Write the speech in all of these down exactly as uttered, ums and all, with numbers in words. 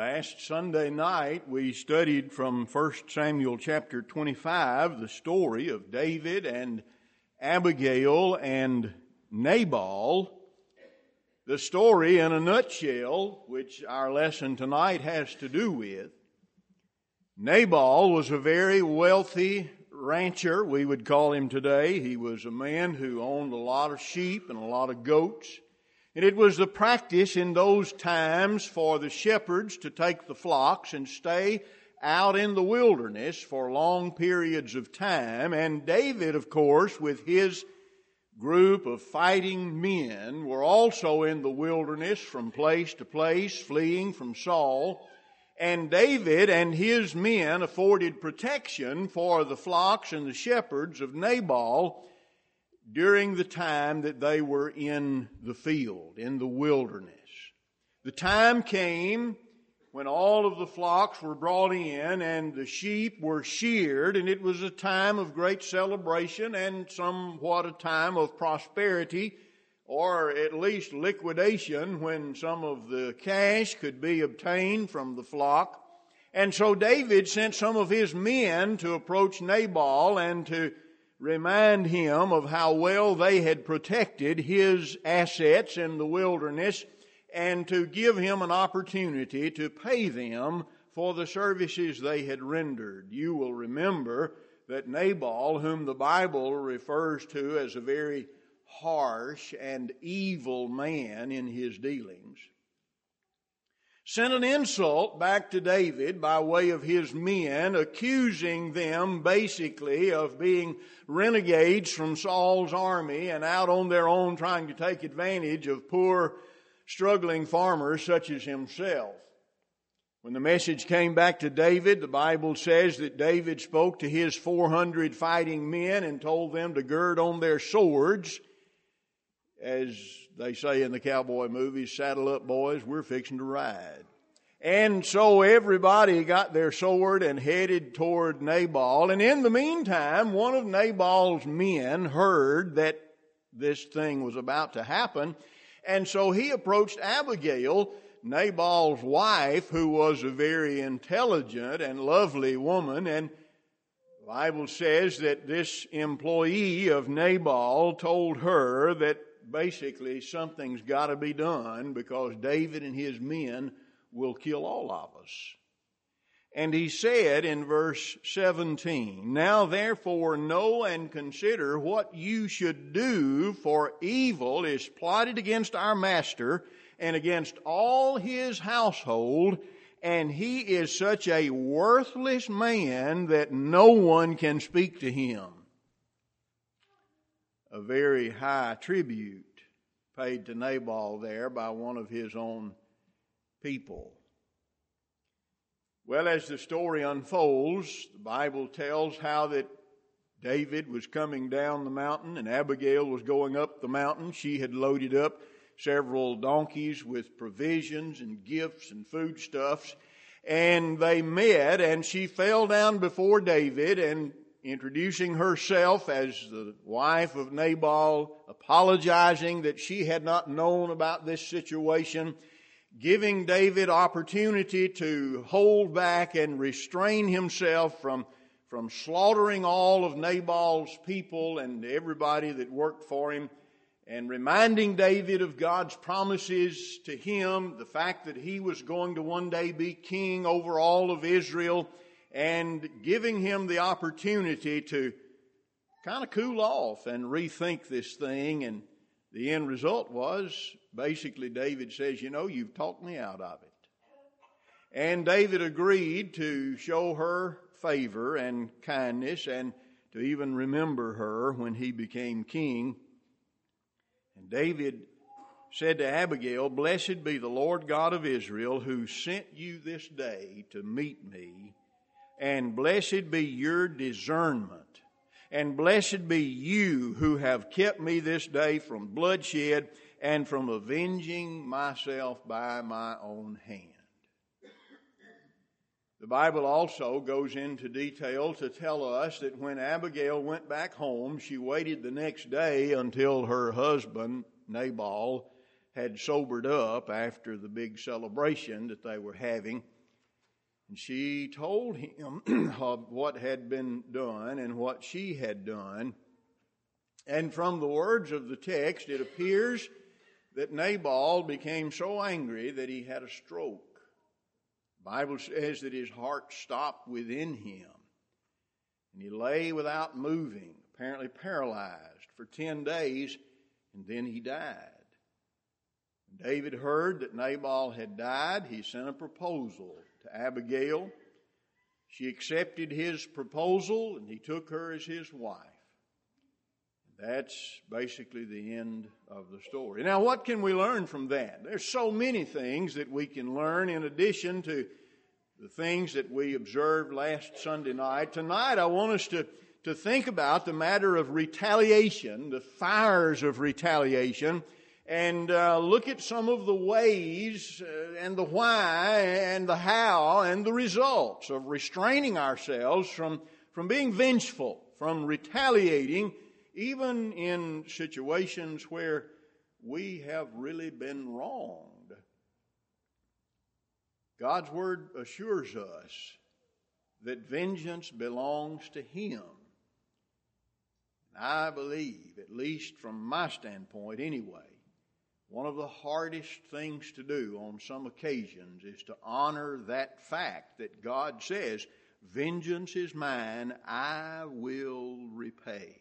Last Sunday night we studied from First Samuel chapter twenty-five the story of David and Abigail and Nabal. The story in a nutshell, which our lesson tonight has to do with. Nabal was a very wealthy rancher, we would call him today. He was a man who owned a lot of sheep and a lot of goats. And it was the practice in those times for the shepherds to take the flocks and stay out in the wilderness for long periods of time. And David, of course, with his group of fighting men, were also in the wilderness from place to place, fleeing from Saul. And David and his men afforded protection for the flocks and the shepherds of Nabal during the time that they were in the field, in the wilderness. The time came when all of the flocks were brought in and the sheep were sheared, and it was a time of great celebration and somewhat a time of prosperity, or at least liquidation, when some of the cash could be obtained from the flock. And so David sent some of his men to approach Nabal and to remind him of how well they had protected his assets in the wilderness, and to give him an opportunity to pay them for the services they had rendered. You will remember that Nabal, whom the Bible refers to as a very harsh and evil man in his dealings, sent an insult back to David by way of his men, accusing them basically of being renegades from Saul's army and out on their own trying to take advantage of poor, struggling farmers such as himself. When the message came back to David, the Bible says that David spoke to his four hundred fighting men and told them to gird on their swords. As they say in the cowboy movies, saddle up, boys, we're fixing to ride. And so everybody got their sword and headed toward Nabal. And in the meantime, one of Nabal's men heard that this thing was about to happen. And so he approached Abigail, Nabal's wife, who was a very intelligent and lovely woman. And the Bible says that this employee of Nabal told her that basically something's got to be done because David and his men will kill all of us. And he said in verse seventeen, "Now therefore know and consider what you should do, for evil is plotted against our master and against all his household, and he is such a worthless man that no one can speak to him." A very high tribute paid to Nabal there by one of his own people. Well, as the story unfolds, the Bible tells how that David was coming down the mountain and Abigail was going up the mountain. She had loaded up several donkeys with provisions and gifts and foodstuffs, and they met, and she fell down before David and, introducing herself as the wife of Nabal, apologizing that she had not known about this situation, giving David opportunity to hold back and restrain himself from, from slaughtering all of Nabal's people and everybody that worked for him, and reminding David of God's promises to him, the fact that he was going to one day be king over all of Israel, and giving him the opportunity to kind of cool off and rethink this thing. And the end result was, basically David says, you know, you've talked me out of it. And David agreed to show her favor and kindness and to even remember her when he became king. And David said to Abigail, "Blessed be the Lord God of Israel, who sent you this day to meet me. And blessed be your discernment. And blessed be you who have kept me this day from bloodshed and from avenging myself by my own hand." The Bible also goes into detail to tell us that when Abigail went back home, she waited the next day until her husband, Nabal, had sobered up after the big celebration that they were having. And she told him of what had been done and what she had done. And from the words of the text, it appears that Nabal became so angry that he had a stroke. The Bible says that his heart stopped within him. And he lay without moving, apparently paralyzed for ten days, and then he died. When David heard that Nabal had died, he sent a proposal to Abigail. She accepted his proposal, and he took her as his wife. That's basically the end of the story. Now, what can we learn from that? There's so many things that we can learn in addition to the things that we observed last Sunday night. Tonight, I want us to, to think about the matter of retaliation, the fires of retaliation, and uh, look at some of the ways uh, and the why and the how and the results of restraining ourselves from, from being vengeful, from retaliating, even in situations where we have really been wronged. God's Word assures us that vengeance belongs to Him. And I believe, at least from my standpoint anyway, one of the hardest things to do on some occasions is to honor that fact that God says, "Vengeance is mine, I will repay."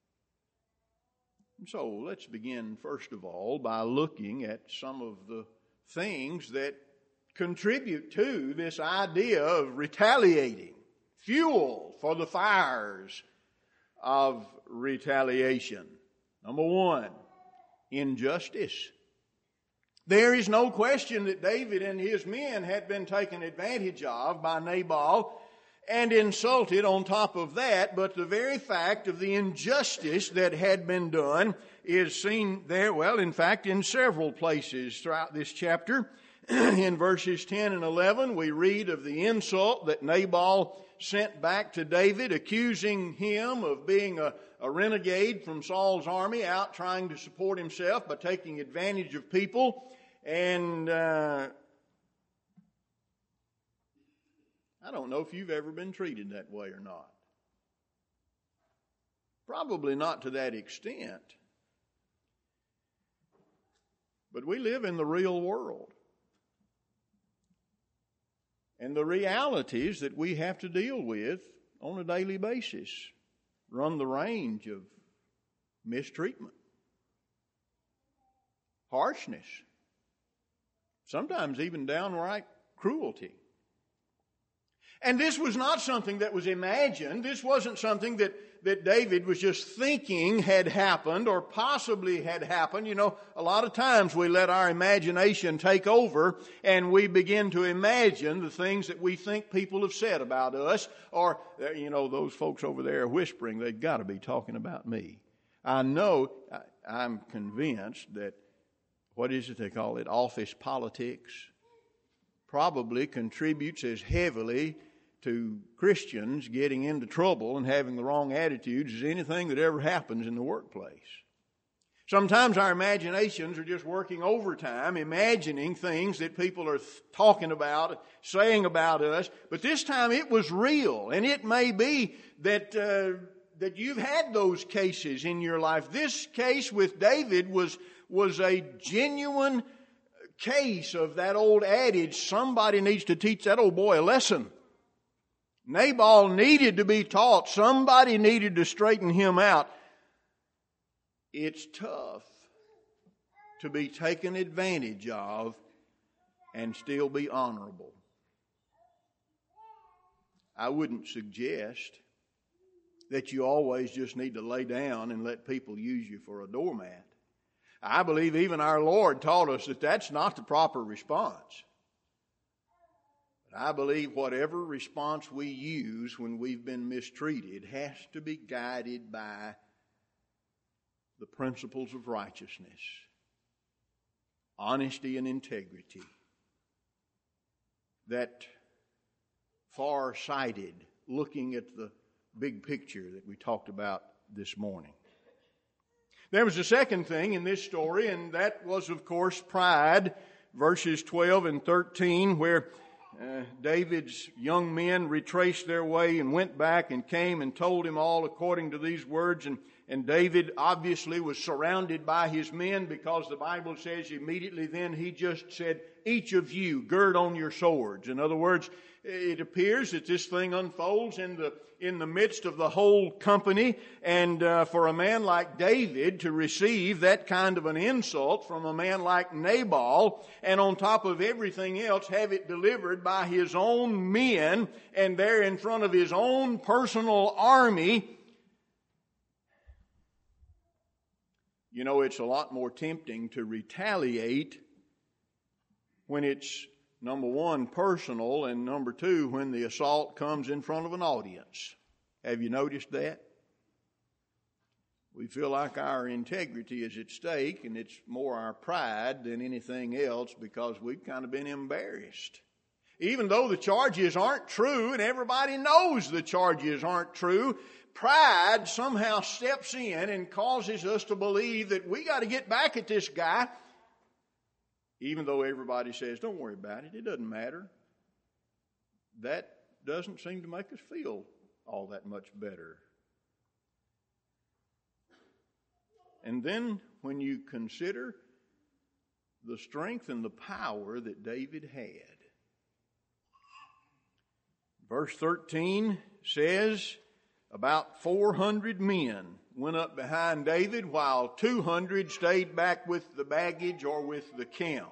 So let's begin, first of all, by looking at some of the things that contribute to this idea of retaliating, fuel for the fires of retaliation. Number one, injustice. There is no question that David and his men had been taken advantage of by Nabal and insulted on top of that, but the very fact of the injustice that had been done is seen there, well, in fact, in several places throughout this chapter. In verses ten and eleven, we read of the insult that Nabal sent back to David, accusing him of being a, a renegade from Saul's army, out trying to support himself by taking advantage of people. And uh, I don't know if you've ever been treated that way or not. Probably not to that extent. But we live in the real world. And the realities that we have to deal with on a daily basis run the range of mistreatment, harshness, sometimes even downright cruelty. And this was not something that was imagined. This wasn't something that, that David was just thinking had happened or possibly had happened. You know, a lot of times we let our imagination take over and we begin to imagine the things that we think people have said about us. Or, you know, those folks over there are whispering, they've got to be talking about me. I know, I, I'm convinced that, what is it they call it, office politics, probably contributes as heavily to Christians getting into trouble and having the wrong attitudes as anything that ever happens in the workplace. Sometimes our imaginations are just working overtime, imagining things that people are talking about, saying about us. But this time it was real, and it may be that uh, that you've had those cases in your life. This case with David was was a genuine case of that old adage, somebody needs to teach that old boy a lesson. Nabal needed to be taught. Somebody needed to straighten him out. It's tough to be taken advantage of and still be honorable. I wouldn't suggest that you always just need to lay down and let people use you for a doormat. I believe even our Lord taught us that that's not the proper response. But I believe whatever response we use when we've been mistreated has to be guided by the principles of righteousness, honesty and integrity, that far-sighted, looking at the big picture that we talked about this morning. There was a second thing in this story, and that was, of course, pride. Verses twelve and thirteen, where uh, David's young men retraced their way and went back and came and told him all according to these words. And, and David obviously was surrounded by his men, because the Bible says immediately then he just said, each of you gird on your swords. In other words, it appears that this thing unfolds in the in the midst of the whole company, and uh, for a man like David to receive that kind of an insult from a man like Nabal, and on top of everything else have it delivered by his own men, and there in front of his own personal army, you know, it's a lot more tempting to retaliate when it's, number one, personal, and number two, when the assault comes in front of an audience. Have you noticed that? We feel like our integrity is at stake, and it's more our pride than anything else, because we've kind of been embarrassed. Even though the charges aren't true, and everybody knows the charges aren't true, pride somehow steps in and causes us to believe that we got to get back at this guy, even though everybody says, don't worry about it, it doesn't matter. That doesn't seem to make us feel all that much better. And then when you consider the strength and the power that David had, verse thirteen says, about four hundred men went up behind David, while two hundred stayed back with the baggage or with the camp.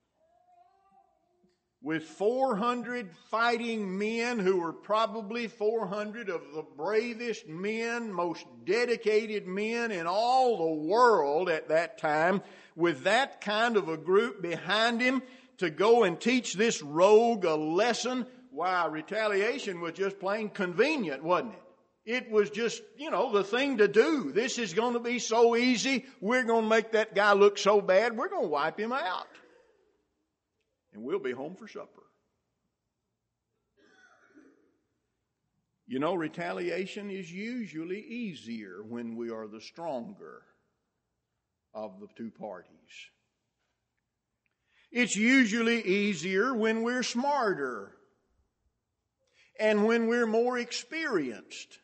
With four hundred fighting men, who were probably four hundred of the bravest men, most dedicated men in all the world at that time, with that kind of a group behind him to go and teach this rogue a lesson, why, retaliation was just plain convenient, wasn't it? It was just, you know, the thing to do. This is going to be so easy. We're going to make that guy look so bad, we're going to wipe him out. And we'll be home for supper. You know, retaliation is usually easier when we are the stronger of the two parties. It's usually easier when we're smarter and when we're more experienced.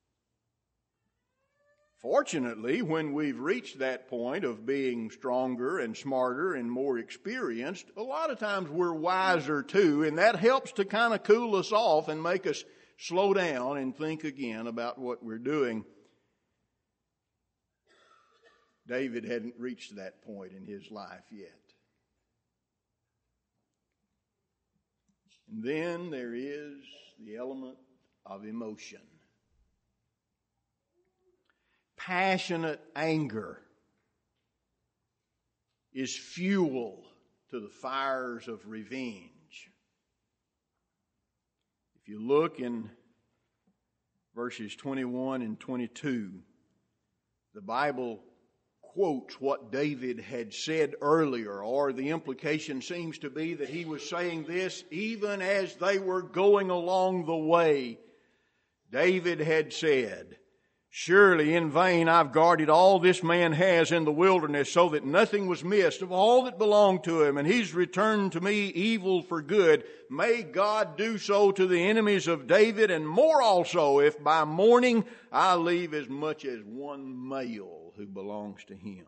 Fortunately, when we've reached that point of being stronger and smarter and more experienced, a lot of times we're wiser too, and that helps to kind of cool us off and make us slow down and think again about what we're doing. David hadn't reached that point in his life yet. And then there is the element of emotion. Passionate anger is fuel to the fires of revenge. If you look in verses twenty-one and twenty-two, the Bible quotes what David had said earlier, or the implication seems to be that he was saying this even as they were going along the way. David had said, surely in vain I've guarded all this man has in the wilderness, so that nothing was missed of all that belonged to him, and he's returned to me evil for good. May God do so to the enemies of David, and more also, if by morning I leave as much as one male who belongs to him.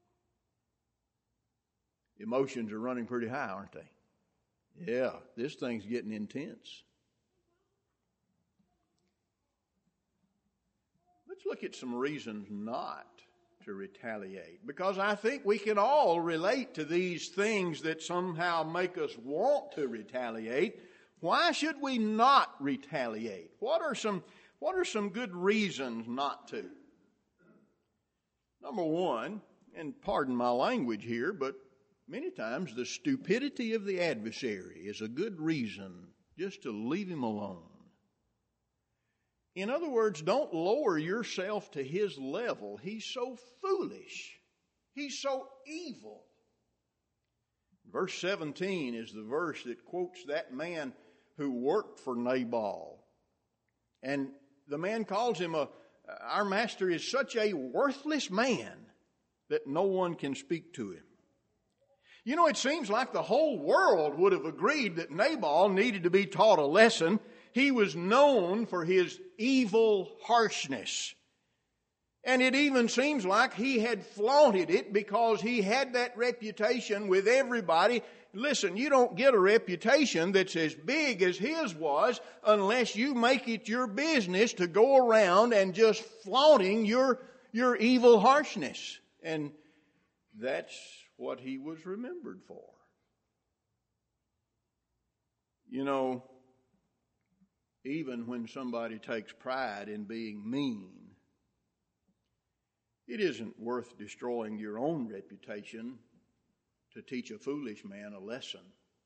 Emotions are running pretty high, aren't they? Yeah, this thing's getting intense. Let's look at some reasons not to retaliate, because I think we can all relate to these things that somehow make us want to retaliate. Why should we not retaliate? What are some, what are some good reasons not to? Number one, and pardon my language here, but many times the stupidity of the adversary is a good reason just to leave him alone. In other words, don't lower yourself to his level. He's so foolish. He's so evil. Verse seventeen is the verse that quotes that man who worked for Nabal. And the man calls him a, our master is such a worthless man. that no one can speak to him. You know, it seems like the whole world would have agreed that Nabal needed to be taught a lesson. He was known for his evil harshness. And it even seems like he had flaunted it because he had that reputation with everybody. Listen, you don't get a reputation that's as big as his was unless you make it your business to go around and just flaunting your, your evil harshness. And that's what he was remembered for. You know, even when somebody takes pride in being mean, it isn't worth destroying your own reputation to teach a foolish man a lesson.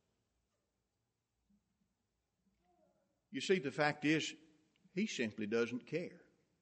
You see, the fact is, he simply doesn't care.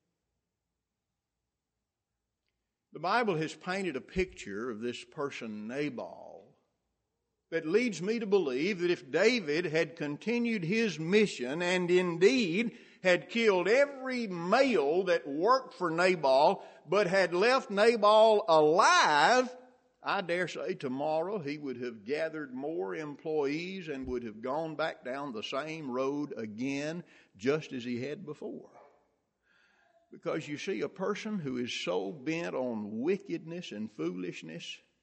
The Bible has painted a picture of this person, Nabal, that leads me to believe that if David had continued his mission and indeed had killed every male that worked for Nabal, but had left Nabal alive, I dare say tomorrow he would have gathered more employees and would have gone back down the same road again, just as he had before. Because you see, a person who is so bent on wickedness and foolishness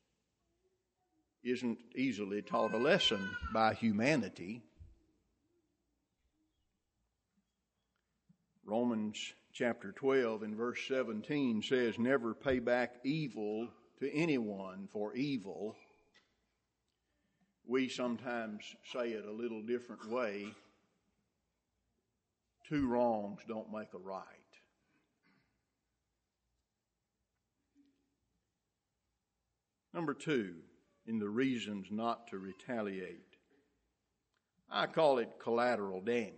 isn't easily taught a lesson by humanity. Romans chapter twelve and verse seventeen says, "Never pay back evil to anyone for evil." We sometimes say it a little different way. Two wrongs don't make a right. Number two, in the reasons not to retaliate, I call it collateral damage.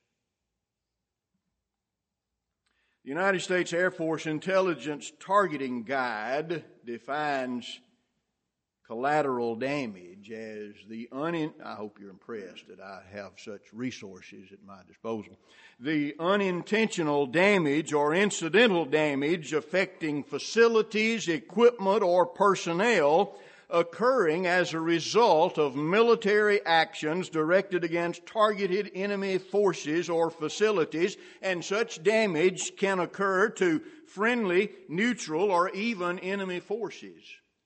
The United States Air Force Intelligence Targeting Guide defines collateral damage as the unin... I hope you're impressed that I have such resources at my disposal. The unintentional damage or incidental damage affecting facilities, equipment, or personnel occurring as a result of military actions directed against targeted enemy forces or facilities, and such damage can occur to friendly, neutral, or even enemy forces.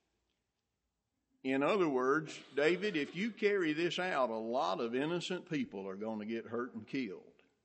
In other words, David, if you carry this out, a lot of innocent people are going to get hurt and killed.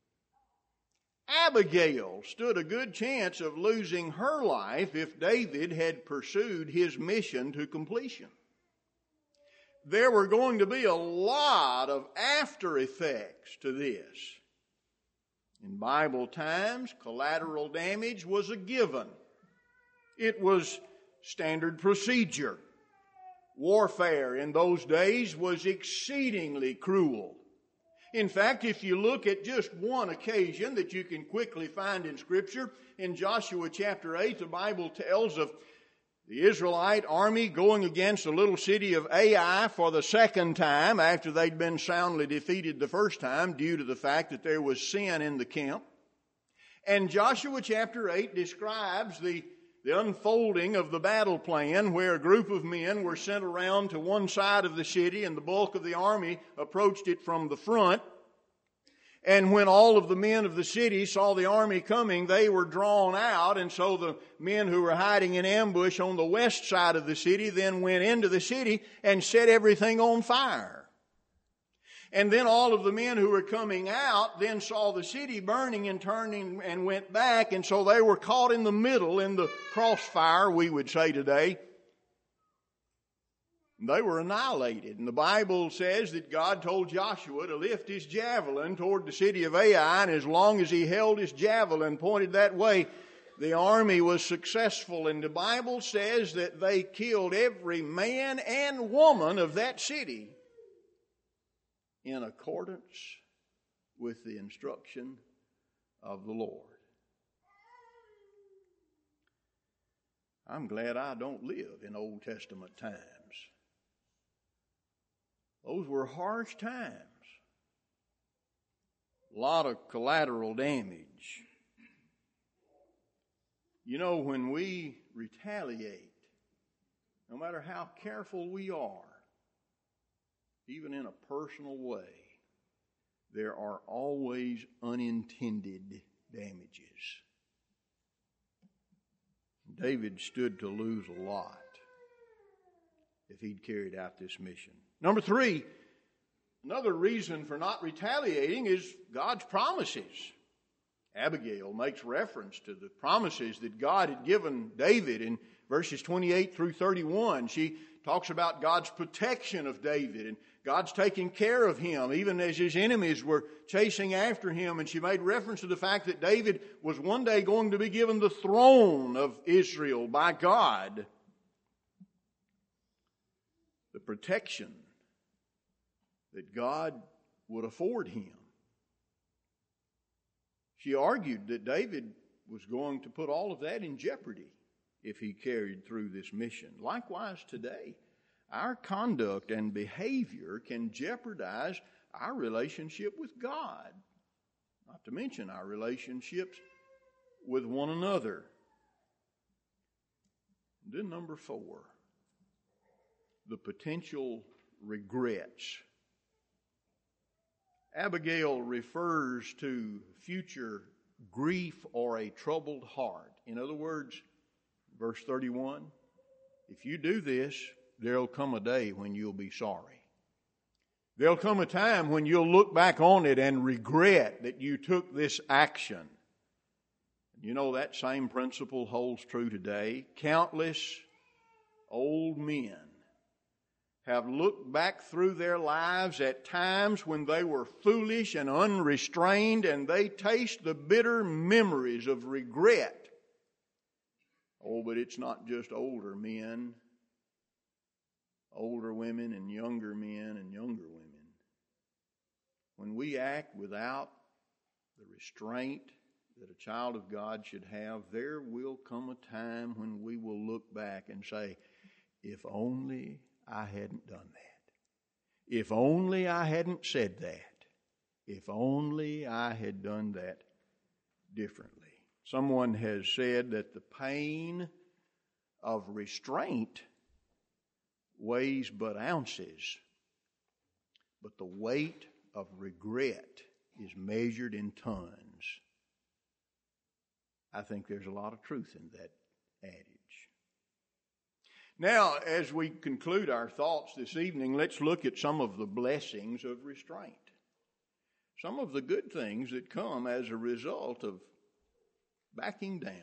Abigail stood a good chance of losing her life if David had pursued his mission to completion. There were going to be a lot of after effects to this. In Bible times, collateral damage was a given. It was standard procedure. Warfare in those days was exceedingly cruel. In fact, if you look at just one occasion that you can quickly find in Scripture, in Joshua chapter eight, the Bible tells of the Israelite army going against the little city of Ai for the second time after they'd been soundly defeated the first time due to the fact that there was sin in the camp. And Joshua chapter eight describes the The unfolding of the battle plan, where a group of men were sent around to one side of the city and the bulk of the army approached it from the front. And when all of the men of the city saw the army coming, they were drawn out. And so the men who were hiding in ambush on the west side of the city then went into the city and set everything on fire. And then all of the men who were coming out then saw the city burning and turning and went back. And so they were caught in the middle in the crossfire, we would say today. They were annihilated. And the Bible says that God told Joshua to lift his javelin toward the city of Ai. And as long as he held his javelin pointed that way, the army was successful. And the Bible says that they killed every man and woman of that city in accordance with the instruction of the Lord. I'm glad I don't live in Old Testament times. Those were harsh times. A lot of collateral damage. You know, when we retaliate, no matter how careful we are, even in a personal way, there are always unintended damages. David stood to lose a lot if he'd carried out this mission. Number three, another reason for not retaliating is God's promises. Abigail makes reference to the promises that God had given David in verses twenty-eight through thirty-one. She talks about God's protection of David and God's taking care of him even as his enemies were chasing after him. And she made reference to the fact that David was one day going to be given the throne of Israel by God. The protection that God would afford him. She argued that David was going to put all of that in jeopardy if he carried through this mission. Likewise today, our conduct and behavior can jeopardize our relationship with God, not to mention our relationships with one another. And then number four, the potential regrets. Abigail refers to future grief or a troubled heart. In other words, verse thirty-one, if you do this, there'll come a day when you'll be sorry. There'll come a time when you'll look back on it and regret that you took this action. You know, that same principle holds true today. Countless old men have looked back through their lives at times when they were foolish and unrestrained, and they taste the bitter memories of regret. Oh, but it's not just older men, older women and younger men and younger women. When we act without the restraint that a child of God should have, there will come a time when we will look back and say, if only I hadn't done that. If only I hadn't said that. If only I had done that differently. Someone has said that the pain of restraint weighs but ounces, but the weight of regret is measured in tons. I think there's a lot of truth in that adage. Now, as we conclude our thoughts this evening, let's look at some of the blessings of restraint. Some of the good things that come as a result of backing down.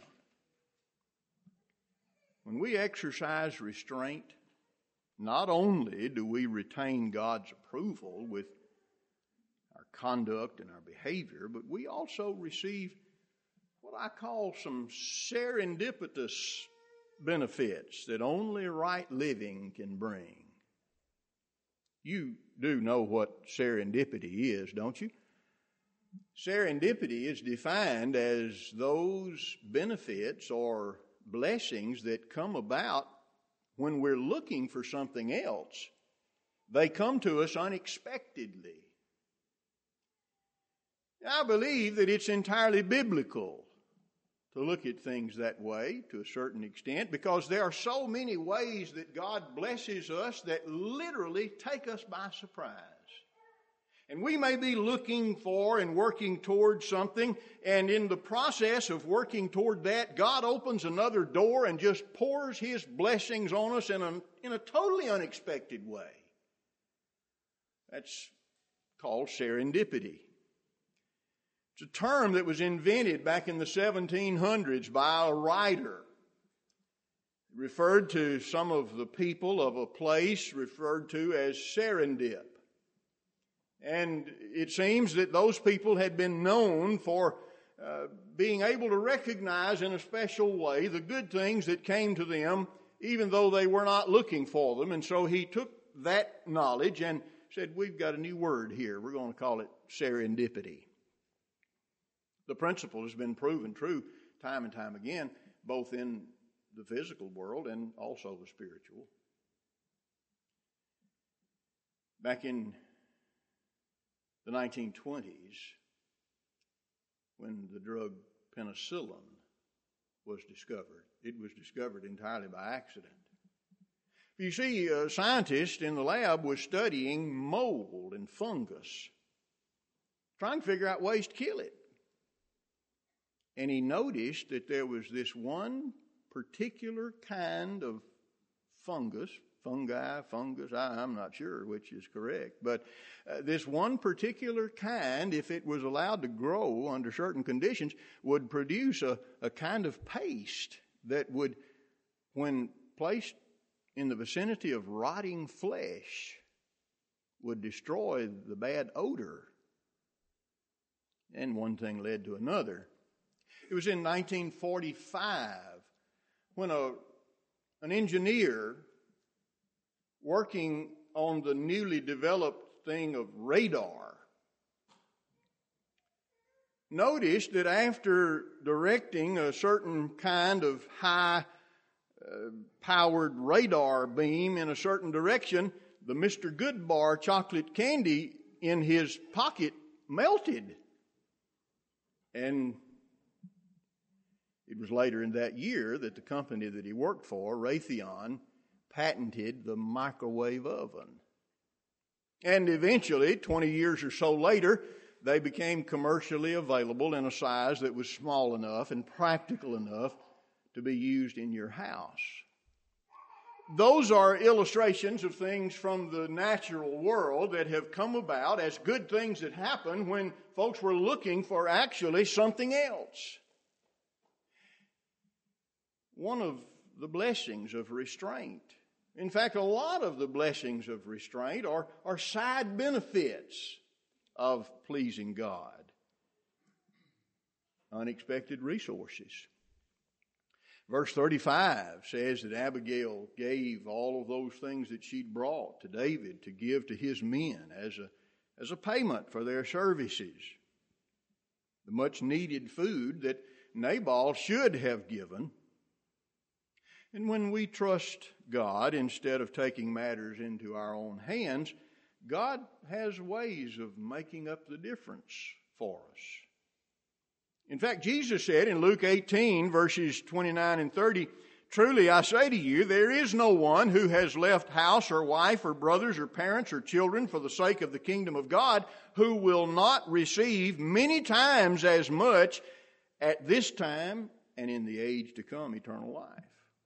When we exercise restraint, not only do we retain God's approval with our conduct and our behavior, but we also receive what I call some serendipitous benefits that only right living can bring. You do know what serendipity is, don't you? Serendipity is defined as those benefits or blessings that come about when we're looking for something else. They come to us unexpectedly. I believe that it's entirely biblical to look at things that way to a certain extent, because there are so many ways that God blesses us that literally take us by surprise. And we may be looking for and working towards something, and in the process of working toward that, God opens another door and just pours His blessings on us in a, in a totally unexpected way. That's called serendipity. It's a term that was invented back in the seventeen hundreds by a writer. It referred to some of the people of a place referred to as serendip. And it seems that those people had been known for uh, being able to recognize in a special way the good things that came to them, even though they were not looking for them. And so he took that knowledge and said, we've got a new word here. We're going to call it serendipity. The principle has been proven true time and time again, both in the physical world and also the spiritual. Back in the nineteen twenties, when the drug penicillin was discovered, it was discovered entirely by accident. You see, a scientist in the lab was studying mold and fungus, trying to figure out ways to kill it. And he noticed that there was this one particular kind of fungus, fungi, fungus, I, I'm not sure which is correct, but uh, this one particular kind, if it was allowed to grow under certain conditions, would produce a, a kind of paste that would, when placed in the vicinity of rotting flesh, would destroy the bad odor. And one thing led to another. It was in nineteen forty-five when a, an engineer working on the newly developed thing of radar noticed that after directing a certain kind of high uh, powered radar beam in a certain direction, the Mister Goodbar chocolate candy in his pocket melted. And it was later in that year that the company that he worked for, Raytheon, patented the microwave oven. And eventually, twenty years or so later, they became commercially available in a size that was small enough and practical enough to be used in your house. Those are illustrations of things from the natural world that have come about as good things that happen when folks were looking for actually something else. One of the blessings of restraint, in fact, a lot of the blessings of restraint are, are side benefits of pleasing God. Unexpected resources. Verse thirty-five says that Abigail gave all of those things that she'd brought to David to give to his men as a, as a payment for their services. The much needed food that Nabal should have given. And when we trust God instead of taking matters into our own hands, God has ways of making up the difference for us. In fact, Jesus said in Luke eighteen, verses twenty-nine and thirty, "Truly I say to you, there is no one who has left house or wife or brothers or parents or children for the sake of the kingdom of God who will not receive many times as much at this time and in the age to come eternal life."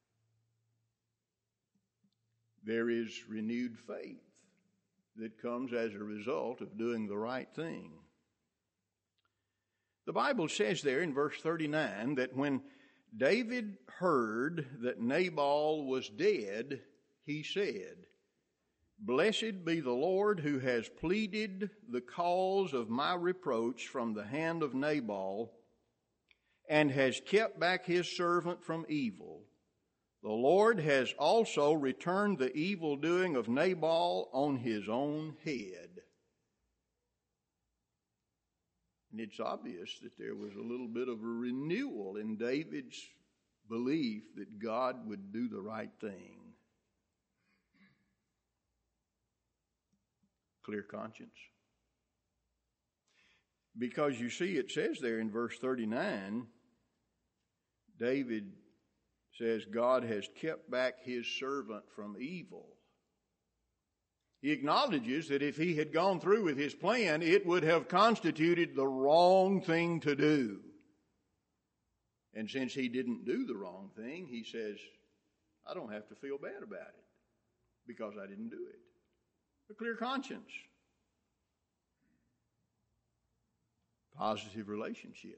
There is renewed faith that comes as a result of doing the right thing. The Bible says there in verse thirty-nine that when David heard that Nabal was dead, he said, "Blessed be the Lord who has pleaded the cause of my reproach from the hand of Nabal and has kept back his servant from evil. The Lord has also returned the evil doing of Nabal on his own head." And it's obvious that there was a little bit of a renewal in David's belief that God would do the right thing. Clear conscience. Because you see, it says there in verse thirty-nine, David says God has kept back his servant from evil. He acknowledges that if he had gone through with his plan, it would have constituted the wrong thing to do. And since he didn't do the wrong thing, he says, I don't have to feel bad about it because I didn't do it. A clear conscience. Positive relationships.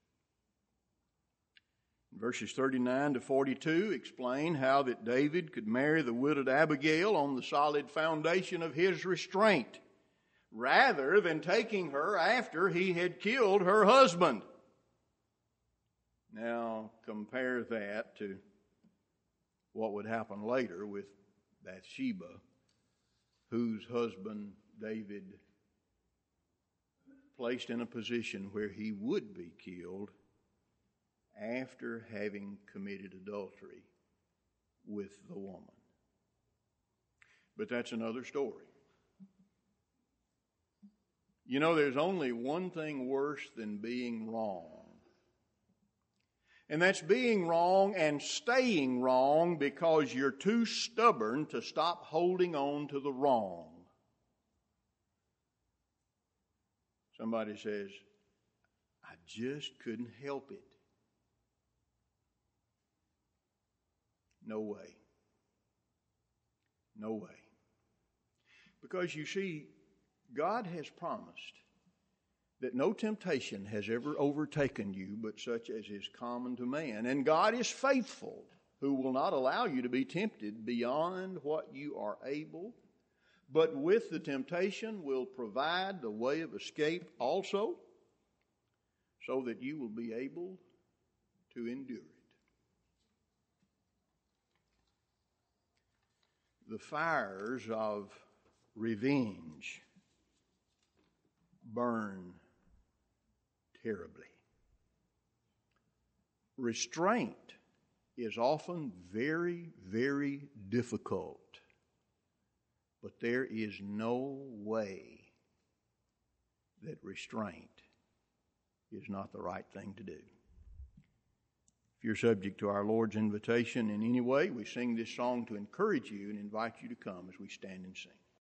Verses thirty-nine to forty-two explain how that David could marry the widowed Abigail on the solid foundation of his restraint, rather than taking her after he had killed her husband. Now compare that to what would happen later with Bathsheba, whose husband David placed in a position where he would be killed after having committed adultery with the woman. But that's another story. You know, there's only one thing worse than being wrong, And that's being wrong and staying wrong because you're too stubborn to stop holding on to the wrong. Somebody says, I just couldn't help it. No way. No way. Because you see, God has promised that no temptation has ever overtaken you but such as is common to man. And God is faithful, who will not allow you to be tempted beyond what you are able, but with the temptation will provide the way of escape also, so that you will be able to endure it. The fires of revenge burn terribly. Restraint is often very, very difficult, but there is no way that restraint is not the right thing to do. If you're subject to our Lord's invitation in any way, we sing this song to encourage you and invite you to come as we stand and sing.